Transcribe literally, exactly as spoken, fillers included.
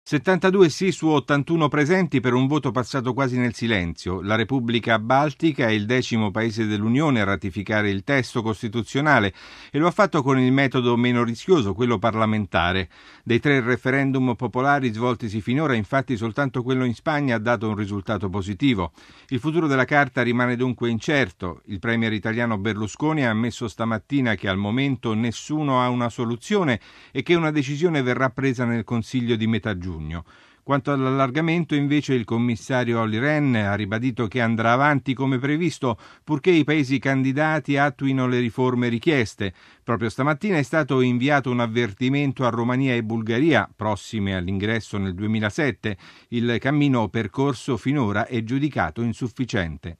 settantadue sì su ottantuno presenti per un voto passato quasi nel silenzio. La Repubblica Baltica è il decimo paese dell'Unione a ratificare il testo costituzionale e lo ha fatto con il metodo meno rischioso, quello parlamentare. Dei tre referendum popolari svoltisi finora, infatti, soltanto quello in Spagna ha dato un risultato positivo. Il futuro della Carta rimane dunque incerto. Il premier italiano Berlusconi ha ammesso stamattina che al momento nessuno ha una soluzione e che una decisione verrà presa nel Consiglio di metà giugno. Quanto all'allargamento, invece, il commissario Olli Rehn ha ribadito che andrà avanti come previsto purché i paesi candidati attuino le riforme richieste. Proprio stamattina è stato inviato un avvertimento a Romania e Bulgaria, prossime all'ingresso nel duemilasette. Il cammino percorso finora è giudicato insufficiente.